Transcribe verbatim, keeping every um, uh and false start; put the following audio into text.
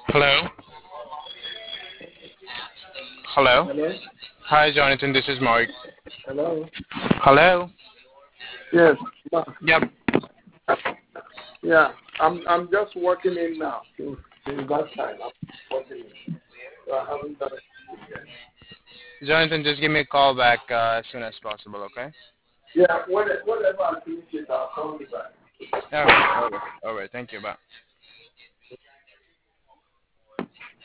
Hello? Hello? Hello? Hi, Jonathan. This is Mark. Hello? Hello? Yes. ma- Yep. Yeah. I'm I'm just working in now. Since, since that time, I'm working in. So I haven't done it yet. Jonathan, just give me a call back uh, as soon as possible, okay? Yeah. When, whenever I finish it, I'll call you back. All right. All right. All right. Thank you. Bye.